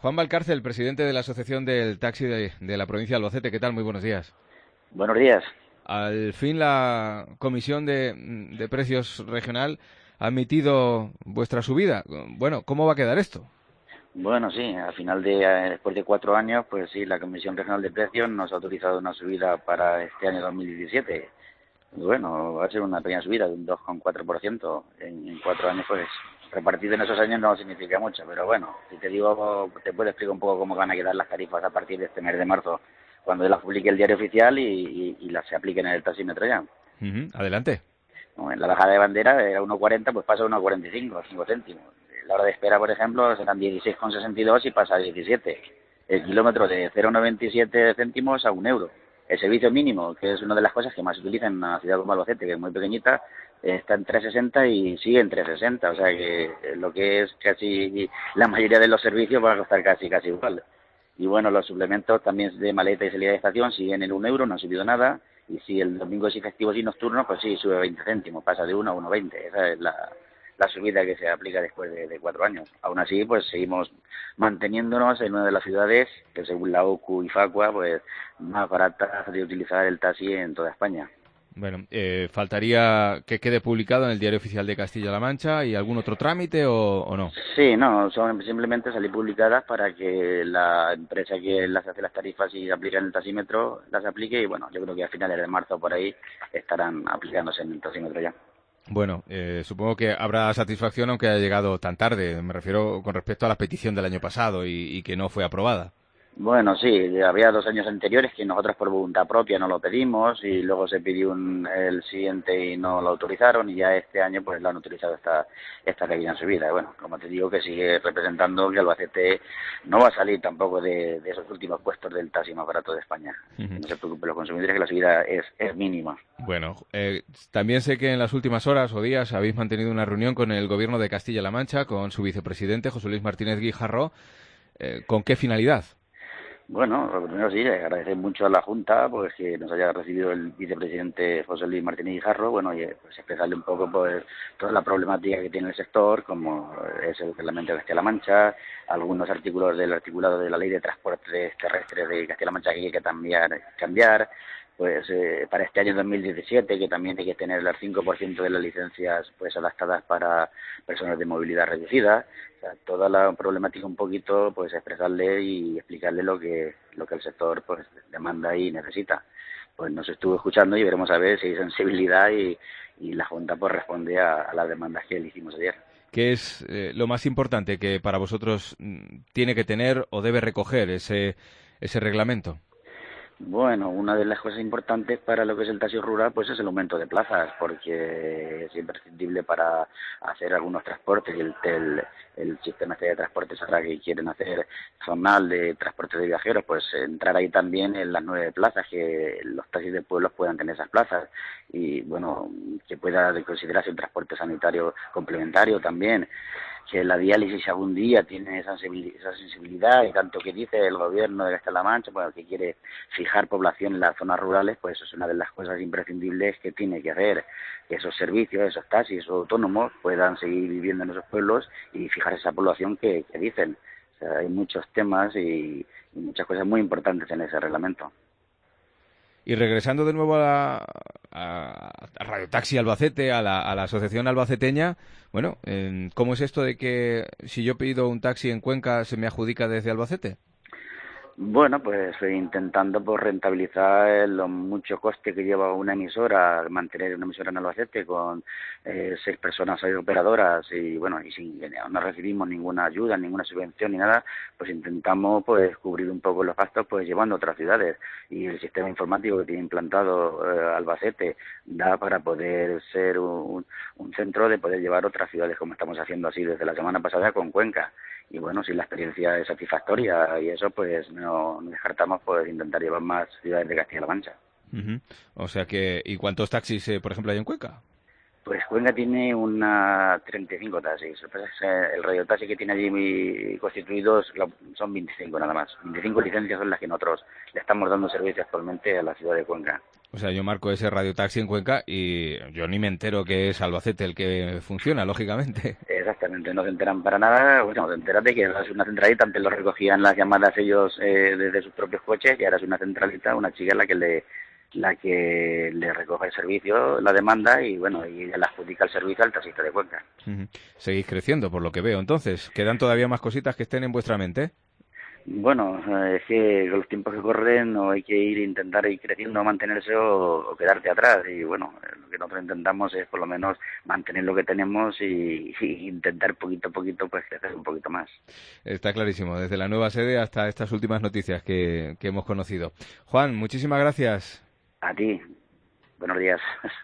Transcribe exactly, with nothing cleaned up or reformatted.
Juan Valcárcel, presidente de la Asociación del Taxi de, de la provincia de Albacete. ¿Qué tal? Muy buenos días. Buenos días. Al fin la Comisión de, de Precios Regional ha admitido vuestra subida. Bueno, ¿cómo va a quedar esto? Bueno, sí, al final de, eh, después de cuatro años, pues sí, la Comisión Regional de Precios nos ha autorizado una subida para este año dos mil diecisiete. Y bueno, va a ser una pequeña subida de un dos coma cuatro por ciento en, en cuatro años, pues repartido en esos años no significa mucho, pero bueno, si te digo, te puedo explicar un poco cómo van a quedar las tarifas a partir de este mes de marzo, cuando las publique el diario oficial y, y, y las se apliquen en el taxímetro ya. Uh-huh. Adelante. No, en la bajada de bandera era uno coma cuarenta, pues pasa a uno coma cuarenta y cinco, cinco céntimos. La hora de espera, por ejemplo, serán dieciséis coma sesenta y dos y pasa a diecisiete. El kilómetro de cero coma noventa y siete céntimos a un euro. El servicio mínimo, que es una de las cosas que más se utilizan en una ciudad como Albacete, que es muy pequeñita, está en tres coma sesenta y sigue en tres coma sesenta. O sea que lo que es casi la mayoría de los servicios van a costar casi casi igual. Y bueno, los suplementos también de maleta y salida de estación siguen en un euro, no han subido nada. Y si el domingo es festivos y nocturnos, pues sí, sube veinte céntimos, pasa de uno a uno veinte. Esa es la, la subida que se aplica después de, de cuatro años. Aún así, pues seguimos manteniéndonos en una de las ciudades que, según la O C U y Facua, pues más baratas de utilizar el taxi en toda España. Bueno, eh, faltaría que quede publicado en el Diario Oficial de Castilla-La Mancha y algún otro trámite o, o no. Sí, no, son simplemente salir publicadas para que la empresa que las hace las tarifas y aplica en el taxímetro las aplique y bueno, yo creo que a finales de marzo por ahí estarán aplicándose en el taxímetro ya. Bueno, eh, supongo que habrá satisfacción aunque haya llegado tan tarde. Me refiero con respecto a la petición del año pasado y, y que no fue aprobada. Bueno, sí, había dos años anteriores que nosotros por voluntad propia no lo pedimos y luego se pidió un, el siguiente y no lo autorizaron y ya este año pues lo han autorizado esta, esta pequeña subida. Bueno, como te digo que sigue representando que Albacete no va a salir tampoco de, de esos últimos puestos del taxi más barato de España. Uh-huh. No se preocupen los consumidores que la subida es, es mínima. Bueno, eh, también sé que en las últimas horas o días habéis mantenido una reunión con el Gobierno de Castilla-La Mancha, con su vicepresidente José Luis Martínez Guijarro. Eh, ¿Con qué finalidad? Bueno, lo primero sí, agradecer mucho a la Junta pues que nos haya recibido el vicepresidente José Luis Martínez Guijarro, bueno, y pues expresarle un poco pues toda la problemática que tiene el sector, como es el Reglamento de Castilla-La Mancha, algunos artículos del articulado de la Ley de Transportes Terrestres de Castilla-La Mancha que hay que cambiar, cambiar pues eh, para este año dos mil diecisiete, que también hay que tener el cinco por ciento de las licencias pues adaptadas para personas de movilidad reducida. O sea, toda la problemática un poquito, pues expresarle y explicarle lo que lo que el sector pues demanda y necesita. Pues nos estuvo escuchando y veremos a ver si hay sensibilidad y, y la Junta pues responde a, a las demandas que le hicimos ayer. ¿Qué es eh, lo más importante que para vosotros mm, tiene que tener o debe recoger ese, ese reglamento? Bueno, una de las cosas importantes para lo que es el taxi rural pues es el aumento de plazas, porque es imprescindible para hacer algunos transportes y el, el, el sistema este de transportes ahora que quieren hacer zonal de transporte de viajeros, pues entrar ahí también en las nueve plazas, que los taxis de pueblos puedan tener esas plazas y bueno, que pueda considerarse un transporte sanitario complementario también. Que la diálisis algún día tiene esa sensibilidad y tanto que dice el gobierno de Castilla-La Mancha, bueno, que quiere fijar población en las zonas rurales, pues eso es una de las cosas imprescindibles que tiene que hacer, que esos servicios, esos taxis, esos autónomos puedan seguir viviendo en esos pueblos y fijar esa población que, que dicen. O sea, hay muchos temas y, y muchas cosas muy importantes en ese reglamento. Y regresando de nuevo a, la, a, a Radio Taxi Albacete, a la, a la asociación albaceteña, bueno, eh, ¿cómo es esto de que si yo pido un taxi en Cuenca se me adjudica desde Albacete? Bueno, pues intentando pues rentabilizar los mucho coste que lleva una emisora, mantener una emisora en Albacete con eh, seis personas ahí operadoras y bueno, y sin no recibimos ninguna ayuda, ninguna subvención ni nada, pues intentamos pues cubrir un poco los gastos pues llevando a otras ciudades y el sistema informático que tiene implantado eh, Albacete da para poder ser un, un centro de poder llevar a otras ciudades como estamos haciendo así desde la semana pasada con Cuenca. Y bueno, si la experiencia es satisfactoria y eso, pues no, no descartamos pues intentar llevar más ciudades de Castilla-La Mancha. Uh-huh. O sea que, ¿y cuántos taxis, eh, por ejemplo, hay en Cuenca? Pues Cuenca tiene una treinta y cinco taxis. Lo que pasa es que el radiotaxi que tiene allí constituidos son veinticinco nada más. veinticinco licencias son las que nosotros le estamos dando servicio actualmente a la ciudad de Cuenca. O sea, yo marco ese radiotaxi en Cuenca y yo ni me entero que es Albacete el que funciona, lógicamente. Exactamente, no se enteran para nada. Bueno, te enteras de que es una centralita, antes lo recogían las llamadas ellos eh, desde sus propios coches y ahora es una centralita, una chica la que le la que le recoge el servicio, la demanda y bueno, y le adjudica el servicio al taxista de Cuenca. Uh-huh. Seguís creciendo, por lo que veo. Entonces, ¿quedan todavía más cositas que estén en vuestra mente? Bueno, eh, es que con los tiempos que corren no hay que ir a intentar ir creciendo, mantenerse o, o quedarte atrás. Y bueno, eh, lo que nosotros intentamos es por lo menos mantener lo que tenemos y, y intentar poquito a poquito pues crecer un poquito más. Está clarísimo, desde la nueva sede hasta estas últimas noticias que, que hemos conocido. Juan, muchísimas gracias. A ti, buenos días.